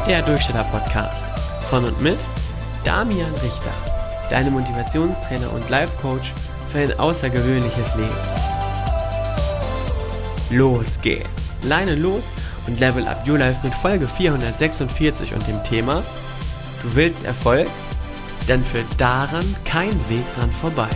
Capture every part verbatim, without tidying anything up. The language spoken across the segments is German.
Der Durchsteller-Podcast von und mit Damian Richter, deinem Motivationstrainer und Life-Coach für ein außergewöhnliches Leben. Los geht's! Leine los und level up your life mit Folge vierhundertsechsundvierzig und dem Thema: Du willst Erfolg? Dann führt daran kein Weg dran vorbei.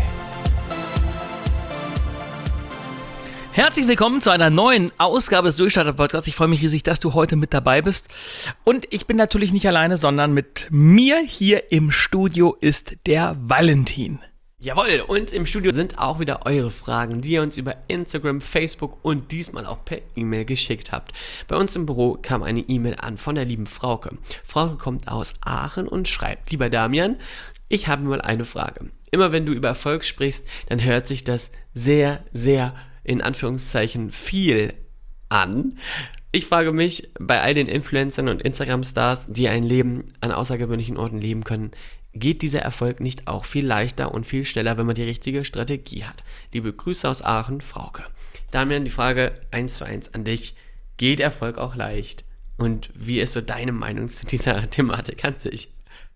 Herzlich willkommen zu einer neuen Ausgabe des Durchstarter-Podcasts. Ich freue mich riesig, dass du heute mit dabei bist. Und ich bin natürlich nicht alleine, sondern mit mir hier im Studio ist der Valentin. Jawohl, und im Studio sind auch wieder eure Fragen, die ihr uns über Instagram, Facebook und diesmal auch per E-Mail geschickt habt. Bei uns im Büro kam eine E-Mail an von der lieben Frauke. Frauke kommt aus Aachen und schreibt: Lieber Damian, ich habe mal eine Frage. Immer wenn du über Erfolg sprichst, dann hört sich das sehr, sehr in Anführungszeichen viel an. Ich frage mich, bei all den Influencern und Instagram-Stars, die ein Leben an außergewöhnlichen Orten leben können, geht dieser Erfolg nicht auch viel leichter und viel schneller, wenn man die richtige Strategie hat? Liebe Grüße aus Aachen, Frauke. Damian, die Frage eins zu eins an dich. Geht Erfolg auch leicht? Und wie ist so deine Meinung zu dieser Thematik an sich?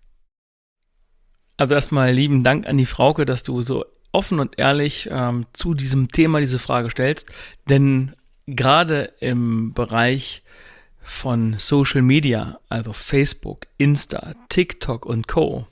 Also erstmal lieben Dank an die Frauke, dass du so offen und ehrlich ähm, zu diesem Thema diese Frage stellst, denn gerade im Bereich von Social Media, also Facebook, Insta, TikTok und Co.,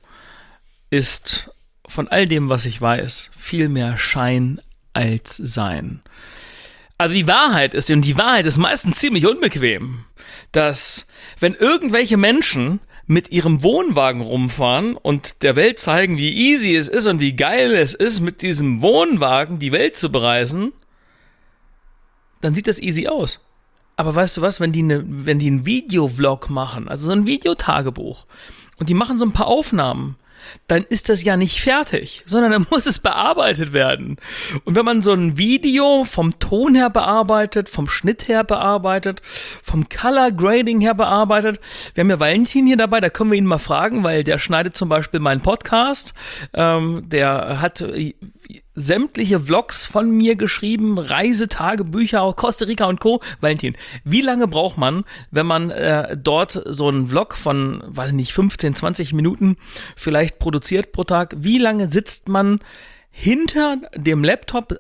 ist von all dem, was ich weiß, viel mehr Schein als Sein. Also die Wahrheit ist, und die Wahrheit ist meistens ziemlich unbequem, dass wenn irgendwelche Menschen mit ihrem Wohnwagen rumfahren und der Welt zeigen, wie easy es ist und wie geil es ist, mit diesem Wohnwagen die Welt zu bereisen, dann sieht das easy aus. Aber weißt du was, wenn die, ne, wenn die einen Videovlog machen, also so ein Videotagebuch, und die machen so ein paar Aufnahmen, dann ist das ja nicht fertig, sondern dann muss es bearbeitet werden. Und wenn man so ein Video vom Ton her bearbeitet, vom Schnitt her bearbeitet, vom Color Grading her bearbeitet, wir haben ja Valentin hier dabei, da können wir ihn mal fragen, weil der schneidet zum Beispiel meinen Podcast, ähm, der hat sämtliche Vlogs von mir geschrieben, Reisetagebücher, auch Costa Rica und Co. Valentin, wie lange braucht man, wenn man äh, dort so einen Vlog von, weiß ich nicht, fünfzehn, zwanzig Minuten vielleicht produziert pro Tag? Wie lange sitzt man hinter dem Laptop,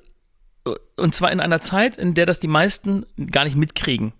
und zwar in einer Zeit, in der das die meisten gar nicht mitkriegen?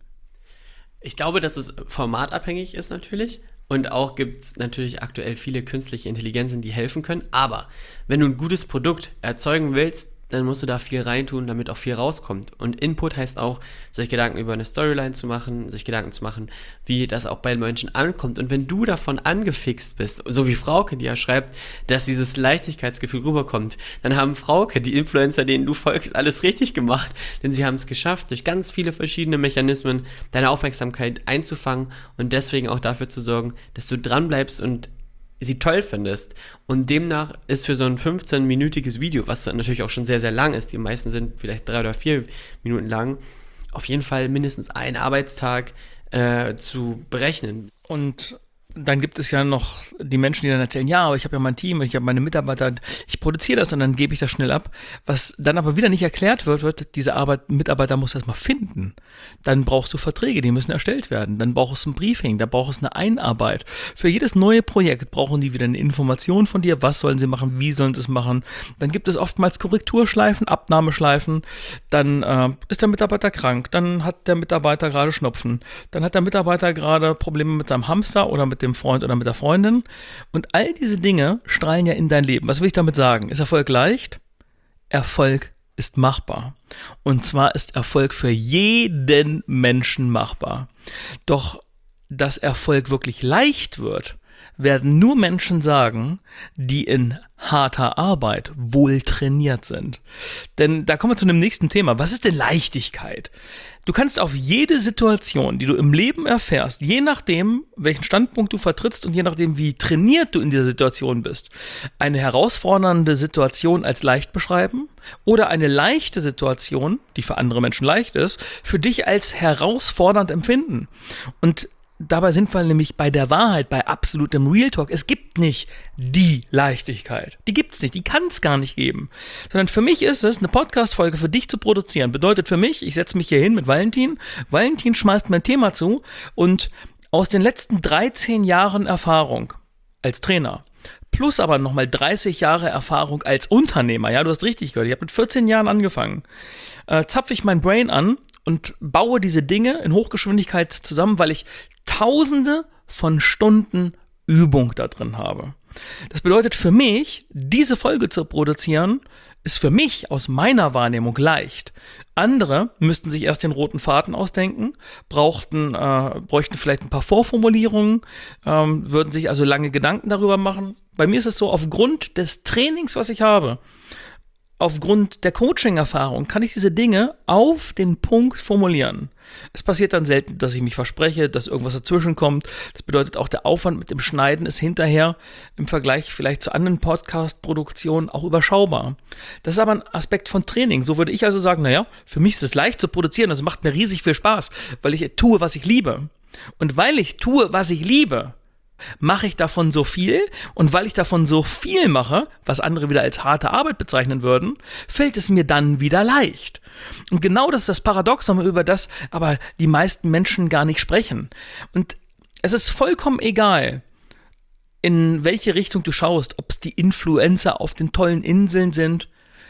Ich glaube, dass es formatabhängig ist natürlich. Und auch gibt es natürlich aktuell viele künstliche Intelligenzen, die helfen können. Aber wenn du ein gutes Produkt erzeugen willst, dann musst du da viel reintun, damit auch viel rauskommt. Und Input heißt auch, sich Gedanken über eine Storyline zu machen, sich Gedanken zu machen, wie das auch bei den Menschen ankommt. Und wenn du davon angefixt bist, so wie Frauke, die ja schreibt, dass dieses Leichtigkeitsgefühl rüberkommt, dann haben Frauke, die Influencer, denen du folgst, alles richtig gemacht. Denn sie haben es geschafft, durch ganz viele verschiedene Mechanismen deine Aufmerksamkeit einzufangen und deswegen auch dafür zu sorgen, dass du dranbleibst und sie toll findest. Und demnach ist für so ein fünfzehn-minütiges Video, was natürlich auch schon sehr, sehr lang ist, die meisten sind vielleicht drei oder vier Minuten lang, auf jeden Fall mindestens ein Arbeitstag äh, zu berechnen. Und dann gibt es ja noch die Menschen, die dann erzählen, ja, aber ich habe ja mein Team, ich habe meine Mitarbeiter, ich produziere das und dann gebe ich das schnell ab. Was dann aber wieder nicht erklärt wird, wird, diese Arbeit, Mitarbeiter muss das mal finden. Dann brauchst du Verträge, die müssen erstellt werden. Dann brauchst du ein Briefing, dann brauchst du eine Einarbeit. Für jedes neue Projekt brauchen die wieder eine Information von dir, was sollen sie machen, wie sollen sie es machen. Dann gibt es oftmals Korrekturschleifen, Abnahmeschleifen. Dann äh, ist der Mitarbeiter krank, dann hat der Mitarbeiter gerade Schnupfen, dann hat der Mitarbeiter gerade Probleme mit seinem Hamster oder mit dem Freund oder mit der Freundin. Und all diese Dinge strahlen ja in dein Leben. Was will ich damit sagen? Ist Erfolg leicht? Erfolg ist machbar. Und zwar ist Erfolg für jeden Menschen machbar. Doch dass Erfolg wirklich leicht wird, werden nur Menschen sagen, die in harter Arbeit wohl trainiert sind. Denn da kommen wir zu dem nächsten Thema. Was ist denn Leichtigkeit? Du kannst auf jede Situation, die du im Leben erfährst, je nachdem, welchen Standpunkt du vertrittst und je nachdem, wie trainiert du in dieser Situation bist, eine herausfordernde Situation als leicht beschreiben oder eine leichte Situation, die für andere Menschen leicht ist, für dich als herausfordernd empfinden. Und dabei sind wir nämlich bei der Wahrheit, bei absolutem Real Talk. Es gibt nicht die Leichtigkeit. Die gibt es nicht, die kann es gar nicht geben. Sondern für mich ist es, eine Podcast-Folge für dich zu produzieren. Bedeutet für mich, ich setze mich hier hin mit Valentin. Valentin schmeißt mir ein Thema zu und Aus den letzten dreizehn Jahren Erfahrung als Trainer, plus aber nochmal dreißig Jahre Erfahrung als Unternehmer, ja, du hast richtig gehört, ich habe mit vierzehn Jahren angefangen, äh, zapfe ich mein Brain an und baue diese Dinge in Hochgeschwindigkeit zusammen, weil ich tausende von Stunden Übung da drin habe. Das bedeutet für mich, diese Folge zu produzieren, ist für mich aus meiner Wahrnehmung leicht. Andere müssten sich erst den roten Faden ausdenken, brauchten, äh, bräuchten vielleicht ein paar Vorformulierungen, ähm, würden sich also lange Gedanken darüber machen. Bei mir ist es so, aufgrund des Trainings, was ich habe, aufgrund der Coaching-Erfahrung kann ich diese Dinge auf den Punkt formulieren. Es passiert dann selten, dass ich mich verspreche, dass irgendwas dazwischen kommt. Das bedeutet auch, der Aufwand mit dem Schneiden ist hinterher im Vergleich vielleicht zu anderen Podcast-Produktionen auch überschaubar. Das ist aber ein Aspekt von Training. So würde ich also sagen, naja, für mich ist es leicht zu produzieren, das macht mir riesig viel Spaß, weil ich tue, was ich liebe. Und weil ich tue, was ich liebe, mache ich davon so viel, und weil ich davon so viel mache, was andere wieder als harte Arbeit bezeichnen würden, fällt es mir dann wieder leicht. Und genau das ist das Paradoxon, über das aber die meisten Menschen gar nicht sprechen. Und es ist vollkommen egal, in welche Richtung du schaust, ob es die Influencer auf den tollen Inseln sind.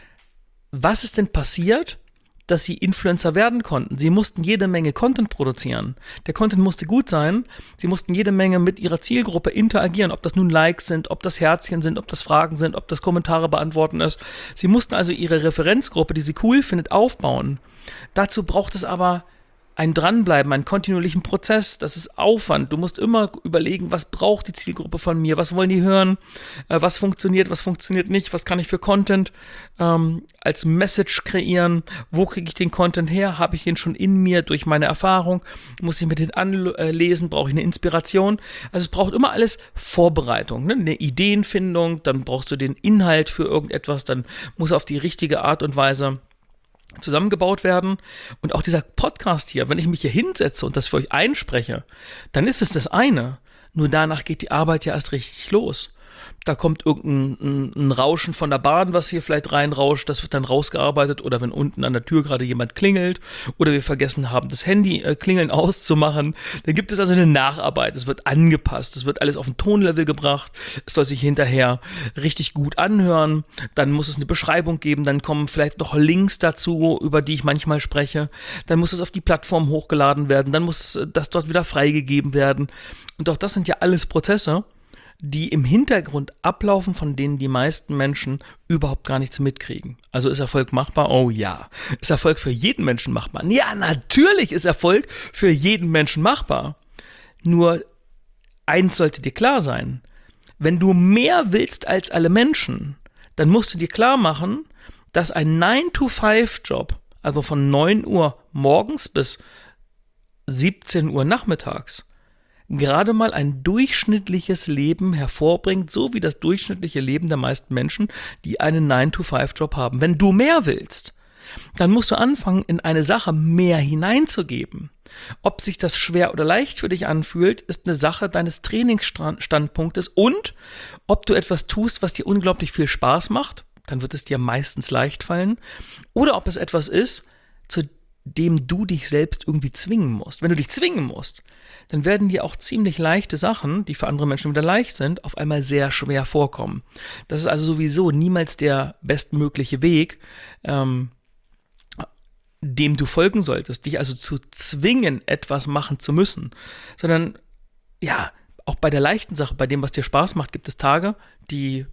Was ist denn passiert, dass sie Influencer werden konnten? Sie mussten jede Menge Content produzieren. Der Content musste gut sein. Sie mussten jede Menge mit ihrer Zielgruppe interagieren, ob das nun Likes sind, ob das Herzchen sind, ob das Fragen sind, ob das Kommentare beantworten ist. Sie mussten also ihre Referenzgruppe, die sie cool findet, aufbauen. Dazu braucht es aber ein Dranbleiben, einen kontinuierlichen Prozess. Das ist Aufwand. Du musst immer überlegen, was braucht die Zielgruppe von mir, was wollen die hören, äh, was funktioniert, was funktioniert nicht, was kann ich für Content ähm, als Message kreieren, wo kriege ich den Content her, habe ich den schon in mir durch meine Erfahrung, muss ich mir den anlesen, brauche ich eine Inspiration. Also es braucht immer alles Vorbereitung, ne? Eine Ideenfindung, dann brauchst du den Inhalt für irgendetwas, dann muss er auf die richtige Art und Weise zusammengebaut werden. Und auch dieser Podcast hier, wenn ich mich hier hinsetze und das für euch einspreche, dann ist es das eine. Nur danach geht die Arbeit ja erst richtig los. Da kommt irgendein ein, ein Rauschen von der Bahn, was hier vielleicht reinrauscht, das wird dann rausgearbeitet, oder wenn unten an der Tür gerade jemand klingelt oder wir vergessen haben, das Handy äh, klingeln auszumachen, dann gibt es also eine Nacharbeit, es wird angepasst, es wird alles auf ein Tonlevel gebracht, es soll sich hinterher richtig gut anhören, dann muss es eine Beschreibung geben, dann kommen vielleicht noch Links dazu, über die ich manchmal spreche, dann muss es auf die Plattform hochgeladen werden, dann muss das dort wieder freigegeben werden, und auch das sind ja alles Prozesse, die im Hintergrund ablaufen, von denen die meisten Menschen überhaupt gar nichts mitkriegen. Also ist Erfolg machbar? Oh ja. Ist Erfolg für jeden Menschen machbar? Ja, natürlich ist Erfolg für jeden Menschen machbar. Nur eins sollte dir klar sein: Wenn du mehr willst als alle Menschen, dann musst du dir klar machen, dass ein nine to five Job, also von neun Uhr morgens bis siebzehn Uhr nachmittags, gerade mal ein durchschnittliches Leben hervorbringt, so wie das durchschnittliche Leben der meisten Menschen, die einen nine to five Job haben. Wenn du mehr willst, dann musst du anfangen, in eine Sache mehr hineinzugeben. Ob sich das schwer oder leicht für dich anfühlt, ist eine Sache deines Trainingsstandpunktes, und ob du etwas tust, was dir unglaublich viel Spaß macht, dann wird es dir meistens leicht fallen, oder ob es etwas ist, zu dem du dich selbst irgendwie zwingen musst. Wenn du dich zwingen musst, dann werden dir auch ziemlich leichte Sachen, die für andere Menschen wieder leicht sind, auf einmal sehr schwer vorkommen. Das ist also sowieso niemals der bestmögliche Weg, ähm, dem du folgen solltest, dich also zu zwingen, etwas machen zu müssen, sondern ja, auch bei der leichten Sache, bei dem, was dir Spaß macht, gibt es Tage, die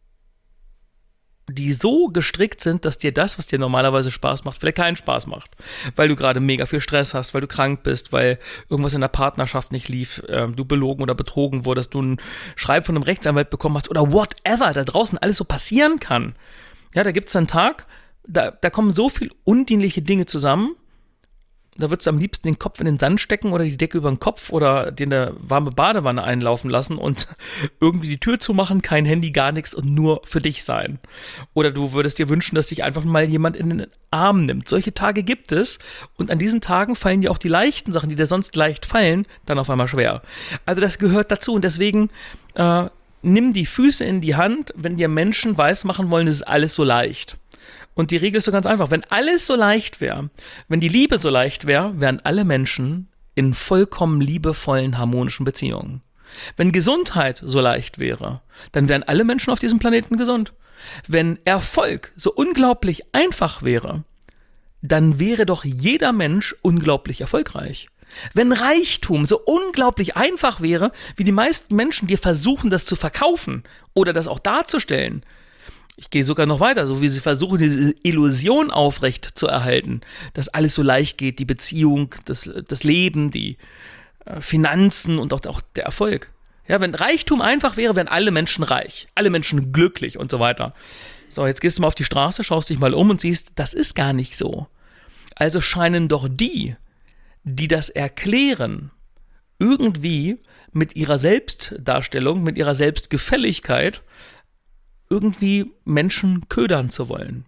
die so gestrickt sind, dass dir das, was dir normalerweise Spaß macht, vielleicht keinen Spaß macht, weil du gerade mega viel Stress hast, weil du krank bist, weil irgendwas in der Partnerschaft nicht lief, äh, du belogen oder betrogen wurdest, du ein Schreiben von einem Rechtsanwalt bekommen hast oder whatever da draußen alles so passieren kann. Ja, da gibt es einen Tag, da, da kommen so viel undienliche Dinge zusammen, da würdest du am liebsten den Kopf in den Sand stecken oder die Decke über den Kopf oder dir eine warme Badewanne einlaufen lassen und irgendwie die Tür zumachen, kein Handy, gar nichts und nur für dich sein. Oder du würdest dir wünschen, dass dich einfach mal jemand in den Arm nimmt. Solche Tage gibt es, und an diesen Tagen fallen dir auch die leichten Sachen, die dir sonst leicht fallen, dann auf einmal schwer. Also das gehört dazu, und deswegen äh, nimm die Füße in die Hand, wenn dir Menschen weismachen wollen, es ist alles so leicht. Und die Regel ist so ganz einfach: Wenn alles so leicht wäre, wenn die Liebe so leicht wäre, wären alle Menschen in vollkommen liebevollen, harmonischen Beziehungen. Wenn Gesundheit so leicht wäre, dann wären alle Menschen auf diesem Planeten gesund. Wenn Erfolg so unglaublich einfach wäre, dann wäre doch jeder Mensch unglaublich erfolgreich. Wenn Reichtum so unglaublich einfach wäre, wie die meisten Menschen dir versuchen, das zu verkaufen oder das auch darzustellen, ich gehe sogar noch weiter, so wie sie versuchen, diese Illusion aufrecht zu erhalten, dass alles so leicht geht, die Beziehung, das, das Leben, die äh, Finanzen und auch, auch der Erfolg. Ja, wenn Reichtum einfach wäre, wären alle Menschen reich, alle Menschen glücklich und so weiter. So, jetzt gehst du mal auf die Straße, schaust dich mal um und siehst, das ist gar nicht so. Also scheinen doch die, die das erklären, irgendwie mit ihrer Selbstdarstellung, mit ihrer Selbstgefälligkeit irgendwie Menschen ködern zu wollen.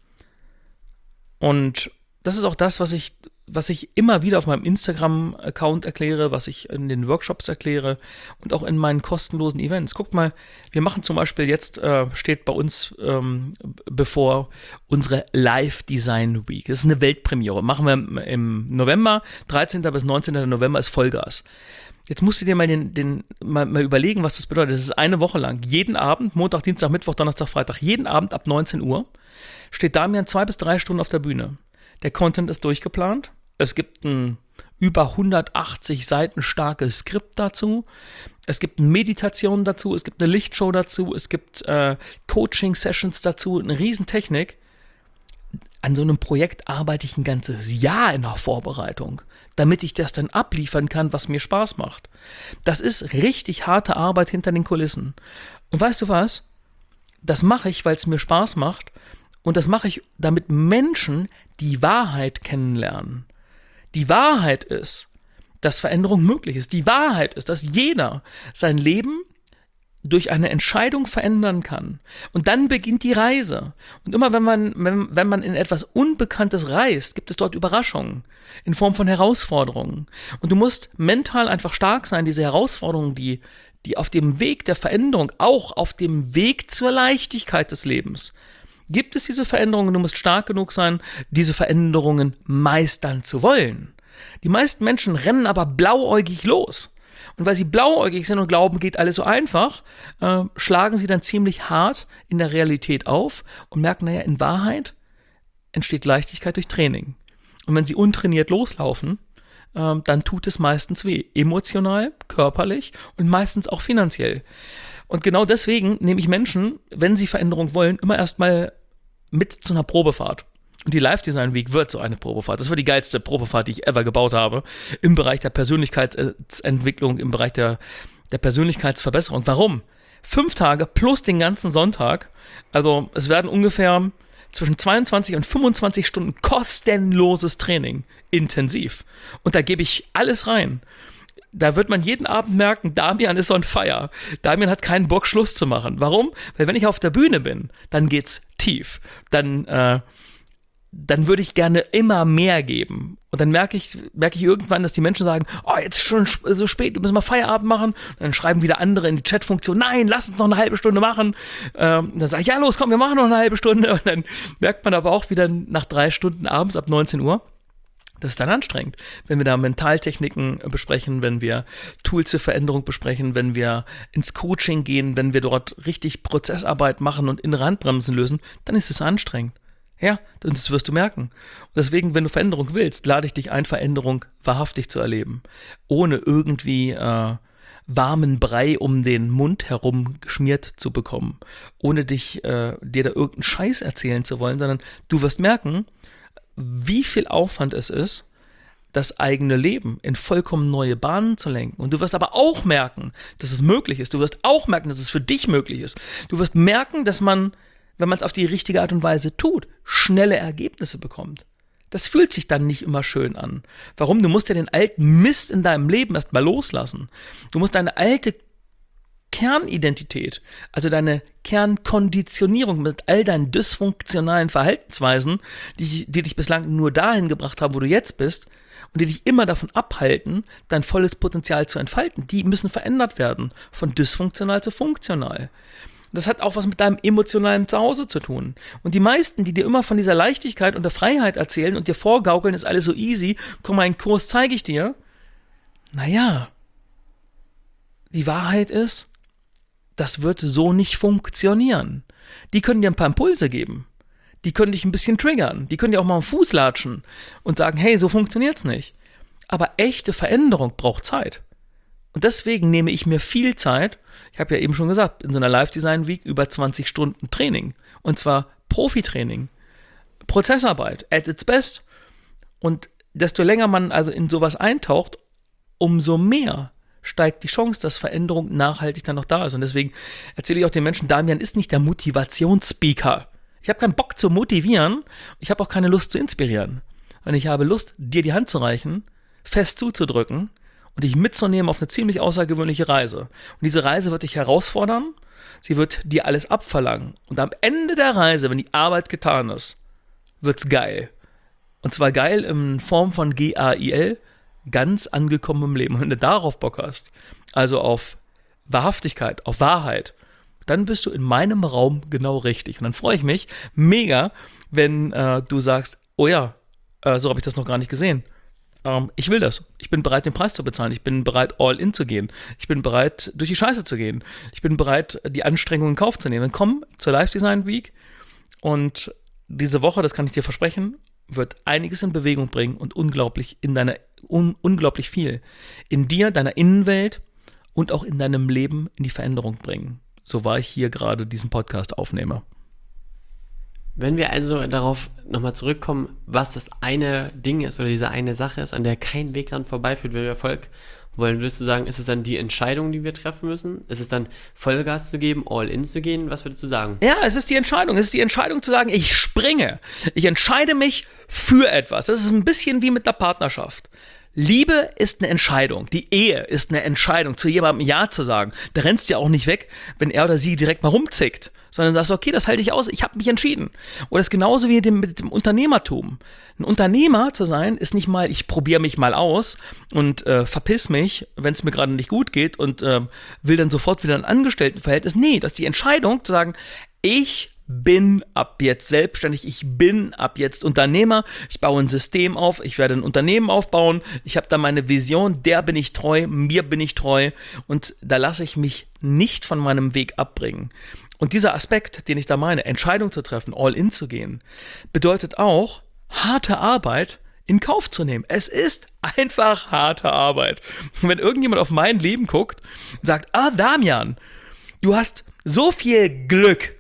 Und das ist auch das, was ich, was ich immer wieder auf meinem Instagram-Account erkläre, was ich in den Workshops erkläre und auch in meinen kostenlosen Events. Guckt mal, wir machen zum Beispiel jetzt, äh, steht bei uns ähm, bevor unsere Live Design Week. Das ist eine Weltpremiere. Machen wir im November, dreizehnten bis neunzehnten November ist Vollgas. Jetzt musst du dir mal, den, den, mal, mal überlegen, was das bedeutet. Das ist eine Woche lang. Jeden Abend, Montag, Dienstag, Mittwoch, Donnerstag, Freitag, jeden Abend ab neunzehn Uhr steht Damian zwei bis drei Stunden auf der Bühne. Der Content ist durchgeplant. Es gibt ein über hundertachtzig Seiten starkes Skript dazu. Es gibt Meditationen dazu. Es gibt eine Lichtshow dazu. Es gibt äh, Coaching-Sessions dazu. Eine Riesentechnik. An so einem Projekt arbeite ich ein ganzes Jahr in der Vorbereitung, damit ich das dann abliefern kann, was mir Spaß macht. Das ist richtig harte Arbeit hinter den Kulissen. Und weißt du was? Das mache ich, weil es mir Spaß macht. Und das mache ich, damit Menschen die Wahrheit kennenlernen. Die Wahrheit ist, dass Veränderung möglich ist. Die Wahrheit ist, dass jeder sein Leben durch eine Entscheidung verändern kann. Und dann beginnt die Reise. Und immer wenn man, wenn, wenn man in etwas Unbekanntes reist, gibt es dort Überraschungen in Form von Herausforderungen. Und du musst mental einfach stark sein, diese Herausforderungen, die, die auf dem Weg der Veränderung, auch auf dem Weg zur Leichtigkeit des Lebens, gibt es diese Veränderungen. Du musst stark genug sein, diese Veränderungen meistern zu wollen. Die meisten Menschen rennen aber blauäugig los. Und weil sie blauäugig sind und glauben, geht alles so einfach, äh, schlagen sie dann ziemlich hart in der Realität auf und merken, naja, in Wahrheit entsteht Leichtigkeit durch Training. Und wenn sie untrainiert loslaufen, äh, dann tut es meistens weh. Emotional, körperlich und meistens auch finanziell. Und genau deswegen nehme ich Menschen, wenn sie Veränderung wollen, immer erstmal mit zu einer Probefahrt. Und die Live Design Week wird so eine Probefahrt. Das wird die geilste Probefahrt, die ich ever gebaut habe, im Bereich der Persönlichkeitsentwicklung, im Bereich der, der Persönlichkeitsverbesserung. Warum? Fünf Tage plus den ganzen Sonntag. Also es werden ungefähr zwischen zweiundzwanzig und fünfundzwanzig Stunden kostenloses Training, intensiv. Und da gebe ich alles rein. Da wird man jeden Abend merken, Damian ist on fire. Damian hat keinen Bock, Schluss zu machen. Warum? Weil wenn ich auf der Bühne bin, dann geht's tief. Dann, äh, dann würde ich gerne immer mehr geben. Und dann merke ich, merke ich irgendwann, dass die Menschen sagen, oh, jetzt ist schon so spät, wir müssen mal Feierabend machen. Und dann schreiben wieder andere in die Chatfunktion, nein, lass uns noch eine halbe Stunde machen. Ähm, dann sage ich, ja los, komm, wir machen noch eine halbe Stunde. Und dann merkt man aber auch wieder nach drei Stunden abends ab neunzehn Uhr, das ist dann anstrengend, wenn wir da Mentaltechniken besprechen, wenn wir Tools für Veränderung besprechen, wenn wir ins Coaching gehen, wenn wir dort richtig Prozessarbeit machen und innere Handbremsen lösen, dann ist es anstrengend. Ja, und das wirst du merken. Und deswegen, wenn du Veränderung willst, lade ich dich ein, Veränderung wahrhaftig zu erleben. Ohne irgendwie äh, warmen Brei um den Mund herum geschmiert zu bekommen. Ohne dich, äh, dir da irgendeinen Scheiß erzählen zu wollen, sondern du wirst merken, wie viel Aufwand es ist, das eigene Leben in vollkommen neue Bahnen zu lenken. Und du wirst aber auch merken, dass es möglich ist. Du wirst auch merken, dass es für dich möglich ist. Du wirst merken, dass man, wenn man es auf die richtige Art und Weise tut, schnelle Ergebnisse bekommt. Das fühlt sich dann nicht immer schön an. Warum? Du musst ja den alten Mist in deinem Leben erstmal loslassen. Du musst deine alte Kernidentität, also deine Kernkonditionierung mit all deinen dysfunktionalen Verhaltensweisen, die, die dich bislang nur dahin gebracht haben, wo du jetzt bist und die dich immer davon abhalten, dein volles Potenzial zu entfalten, die müssen verändert werden, von dysfunktional zu funktional. Das hat auch was mit deinem emotionalen Zuhause zu tun. Und die meisten, die dir immer von dieser Leichtigkeit und der Freiheit erzählen und dir vorgaukeln, ist alles so easy, komm mal, einen Kurs zeige ich dir, naja, die Wahrheit ist, das wird so nicht funktionieren. Die können dir ein paar Impulse geben. Die können dich ein bisschen triggern. Die können dir auch mal am Fuß latschen und sagen, hey, so funktioniert's nicht. Aber echte Veränderung braucht Zeit. Und deswegen nehme ich mir viel Zeit. Ich habe ja eben schon gesagt, in so einer Live-Design-Week über zwanzig Stunden Training. Und zwar Profitraining. Prozessarbeit at its best. Und desto länger man also in sowas eintaucht, umso mehr steigt die Chance, dass Veränderung nachhaltig dann noch da ist. Und deswegen erzähle ich auch den Menschen, Damian ist nicht der Motivationsspeaker. Ich habe keinen Bock zu motivieren, ich habe auch keine Lust zu inspirieren. Und ich habe Lust, dir die Hand zu reichen, fest zuzudrücken und dich mitzunehmen auf eine ziemlich außergewöhnliche Reise. Und diese Reise wird dich herausfordern, sie wird dir alles abverlangen. Und am Ende der Reise, wenn die Arbeit getan ist, wird's geil. Und zwar geil in Form von G A I L, ganz angekommen im Leben. Und wenn du darauf Bock hast, also auf Wahrhaftigkeit, auf Wahrheit, dann bist du in meinem Raum genau richtig. Und dann freue ich mich mega, wenn äh, du sagst, oh ja, äh, so habe ich das noch gar nicht gesehen. Ähm, ich will das. Ich bin bereit, den Preis zu bezahlen. Ich bin bereit, all in zu gehen. Ich bin bereit, durch die Scheiße zu gehen. Ich bin bereit, die Anstrengungen in Kauf zu nehmen. Dann komm zur Live Design Week und diese Woche, das kann ich dir versprechen, wird einiges in Bewegung bringen und unglaublich in deiner un, unglaublich viel in dir, deiner Innenwelt und auch in deinem Leben in die Veränderung bringen. So war ich hier gerade diesen Podcast aufnehme. Wenn wir also darauf nochmal zurückkommen, was das eine Ding ist oder diese eine Sache ist, an der kein Weg dran vorbeiführt, wenn wir Erfolg wollen, würdest du sagen, ist es dann die Entscheidung, die wir treffen müssen? Ist es dann Vollgas zu geben, all in zu gehen? Was würdest du sagen? Ja, es ist die Entscheidung. Es ist die Entscheidung zu sagen, ich springe. Ich entscheide mich für etwas. Das ist ein bisschen wie mit einer Partnerschaft. Liebe ist eine Entscheidung. Die Ehe ist eine Entscheidung, zu jemandem Ja zu sagen. Da rennst du ja auch nicht weg, wenn er oder sie direkt mal rumzickt, sondern sagst, okay, das halte ich aus, ich habe mich entschieden. Oder das ist genauso wie dem, mit dem Unternehmertum. Ein Unternehmer zu sein, ist nicht mal, ich probiere mich mal aus und äh, verpiss mich, wenn es mir gerade nicht gut geht und äh, will dann sofort wieder ein Angestelltenverhältnis. Nee, das ist die Entscheidung zu sagen, ich bin ab jetzt selbstständig, ich bin ab jetzt Unternehmer, ich baue ein System auf, ich werde ein Unternehmen aufbauen, ich habe da meine Vision, der bin ich treu, mir bin ich treu und da lasse ich mich nicht von meinem Weg abbringen. Und dieser Aspekt, den ich da meine, Entscheidung zu treffen, all in zu gehen, bedeutet auch, harte Arbeit in Kauf zu nehmen. Es ist einfach harte Arbeit. Und wenn irgendjemand auf mein Leben guckt und sagt, ah, Damian, du hast so viel Glück,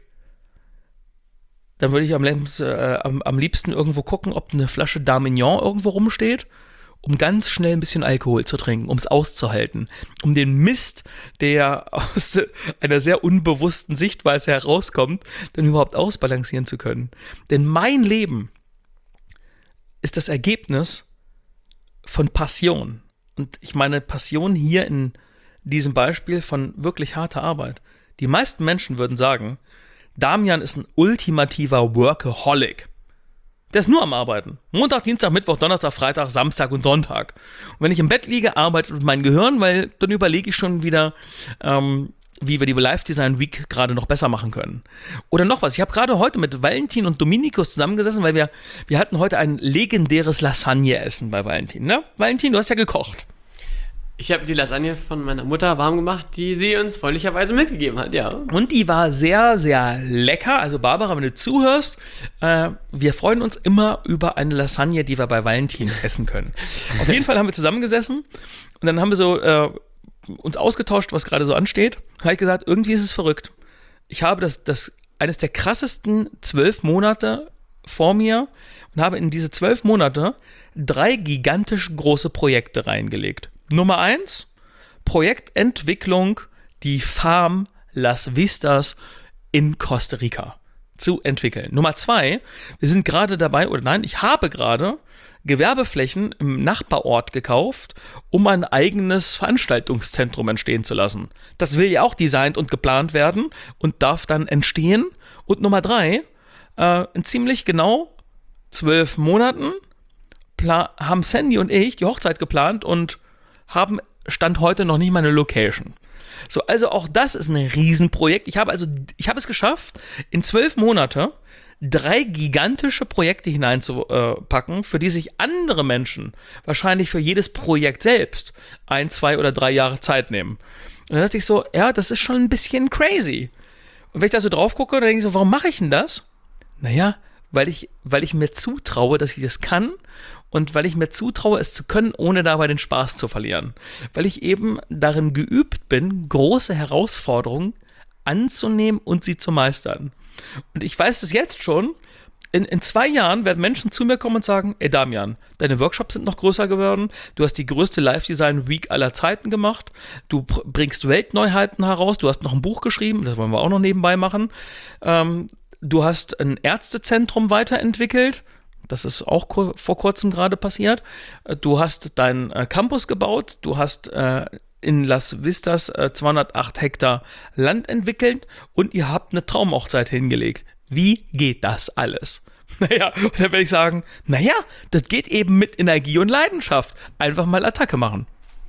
dann würde ich am, äh, am, am liebsten irgendwo gucken, ob eine Flasche Damignon irgendwo rumsteht, um ganz schnell ein bisschen Alkohol zu trinken, um es auszuhalten, um den Mist, der aus einer sehr unbewussten Sichtweise herauskommt, dann überhaupt ausbalancieren zu können. Denn mein Leben ist das Ergebnis von Passion. Und ich meine Passion hier in diesem Beispiel von wirklich harter Arbeit. Die meisten Menschen würden sagen, Damian ist ein ultimativer Workaholic. Der ist nur am Arbeiten. Montag, Dienstag, Mittwoch, Donnerstag, Freitag, Samstag und Sonntag. Und wenn ich im Bett liege, arbeitet mein Gehirn, weil dann überlege ich schon wieder, ähm, wie wir die Live Design Week gerade noch besser machen können. Oder noch was. Ich habe gerade heute mit Valentin und Dominikus zusammengesessen, weil wir, wir hatten heute ein legendäres Lasagne-Essen bei Valentin. Ne? Valentin, du hast ja gekocht. Ich habe die Lasagne von meiner Mutter warm gemacht, die sie uns freundlicherweise mitgegeben hat, ja. Und die war sehr, sehr lecker. Also Barbara, wenn du zuhörst, äh, wir freuen uns immer über eine Lasagne, die wir bei Valentin essen können. Auf jeden Fall haben wir zusammengesessen und dann haben wir so äh, uns ausgetauscht, was gerade so ansteht. Habe ich gesagt, irgendwie ist es verrückt. Ich habe das, das eines der krassesten zwölf Monate vor mir und habe in diese zwölf Monate drei gigantisch große Projekte reingelegt. Nummer eins, Projektentwicklung, die Farm Las Vistas in Costa Rica zu entwickeln. Nummer zwei, wir sind gerade dabei, oder nein, ich habe gerade Gewerbeflächen im Nachbarort gekauft, um ein eigenes Veranstaltungszentrum entstehen zu lassen. Das will ja auch designt und geplant werden und darf dann entstehen. Und Nummer drei, äh, in ziemlich genau zwölf Monaten pla- haben Sandy und ich die Hochzeit geplant und haben Stand heute noch nicht mal eine Location. So, also auch das ist ein Riesenprojekt. Ich habe also, ich habe es geschafft, in zwölf Monate drei gigantische Projekte hineinzupacken, für die sich andere Menschen wahrscheinlich für jedes Projekt selbst ein, zwei oder drei Jahre Zeit nehmen. Und dann dachte ich so, ja, das ist schon ein bisschen crazy. Und wenn ich da so drauf gucke, dann denke ich so, warum mache ich denn das? Naja, weil ich, weil ich mir zutraue, dass ich das kann und weil ich mir zutraue, es zu können, ohne dabei den Spaß zu verlieren. Weil ich eben darin geübt bin, große Herausforderungen anzunehmen und sie zu meistern. Und ich weiß das jetzt schon, in, in zwei Jahren werden Menschen zu mir kommen und sagen, ey Damian, deine Workshops sind noch größer geworden, du hast die größte Live-Design-Week aller Zeiten gemacht, du pr- bringst Weltneuheiten heraus, du hast noch ein Buch geschrieben, das wollen wir auch noch nebenbei machen, ähm, du hast ein Ärztezentrum weiterentwickelt, das ist auch kur- vor kurzem gerade passiert, du hast deinen äh, Campus gebaut, du hast äh, in Las Vistas äh, zweihundertacht Hektar Land entwickelt und ihr habt eine Traumhochzeit hingelegt. Wie geht das alles? Naja, und dann werde ich sagen, naja, das geht eben mit Energie und Leidenschaft. Einfach mal Attacke machen.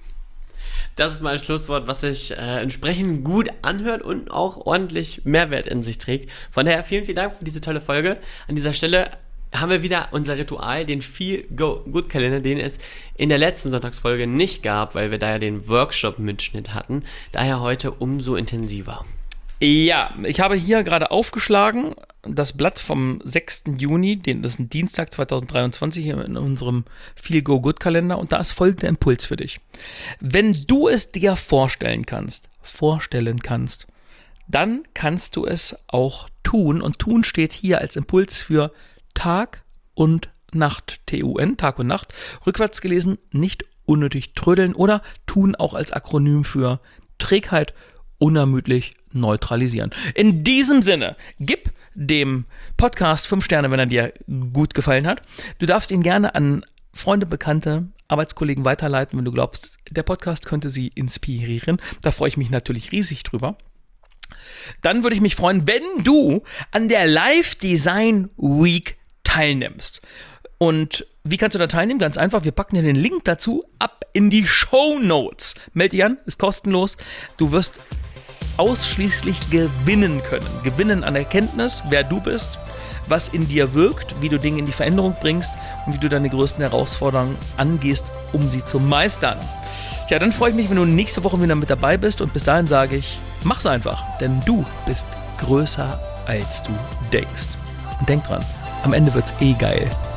Das ist mal ein Schlusswort, was sich äh, entsprechend gut anhört und auch ordentlich Mehrwert in sich trägt. Von daher vielen, vielen Dank für diese tolle Folge. An dieser Stelle haben wir wieder unser Ritual, den Feel-Good-Kalender, den es in der letzten Sonntagsfolge nicht gab, weil wir da ja den Workshop-Mitschnitt hatten. Daher heute umso intensiver. Ja, ich habe hier gerade aufgeschlagen, das Blatt vom sechsten Juni, den, das ist ein Dienstag zweitausenddreiundzwanzig in unserem Feel-Go-Good-Kalender und da ist folgender Impuls für dich. Wenn du es dir vorstellen kannst, vorstellen kannst, dann kannst du es auch tun und tun steht hier als Impuls für Tag und Nacht, T U N, Tag und Nacht, rückwärts gelesen, nicht unnötig trödeln oder tun auch als Akronym für Trägheit, unermüdlich neutralisieren. In diesem Sinne, gib dem Podcast fünf Sterne, wenn er dir gut gefallen hat. Du darfst ihn gerne an Freunde, Bekannte, Arbeitskollegen weiterleiten, wenn du glaubst, der Podcast könnte sie inspirieren. Da freue ich mich natürlich riesig drüber. Dann würde ich mich freuen, wenn du an der Live Design Week teilnimmst. Und wie kannst du da teilnehmen? Ganz einfach, wir packen dir den Link dazu ab in die Shownotes. Meld dich an, ist kostenlos. Du wirst ausschließlich gewinnen können. Gewinnen an Erkenntnis, wer du bist, was in dir wirkt, wie du Dinge in die Veränderung bringst und wie du deine größten Herausforderungen angehst, um sie zu meistern. Tja, dann freue ich mich, wenn du nächste Woche wieder mit dabei bist und bis dahin sage ich, mach's einfach, denn du bist größer, als du denkst. Und denk dran, am Ende wird's eh geil.